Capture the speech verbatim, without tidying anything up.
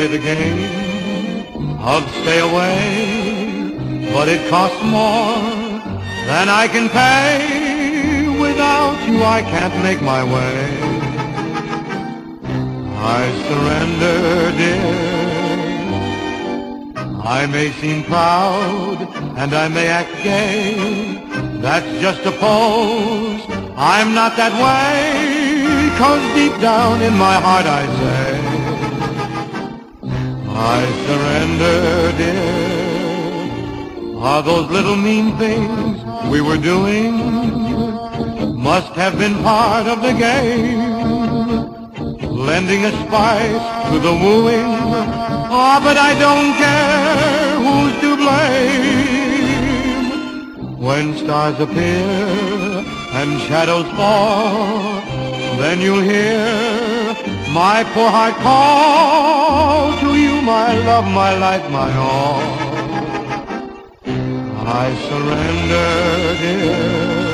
play the game of stay away, but it costs more than I can pay. Without you I can't make my way. I surrender, dear. I may seem proud and I may act gay. That's just a pose. I'm not that way, 'cause deep down in my heart I say, I surrender, dear. Are those little mean things we were doing must have been part of the game, lending a spice to the wooing. Oh, but I don't care who's to blame. When stars appear and shadows fall, then you'll hear my poor heart call to you, my love, my life, my all. I surrender, dear.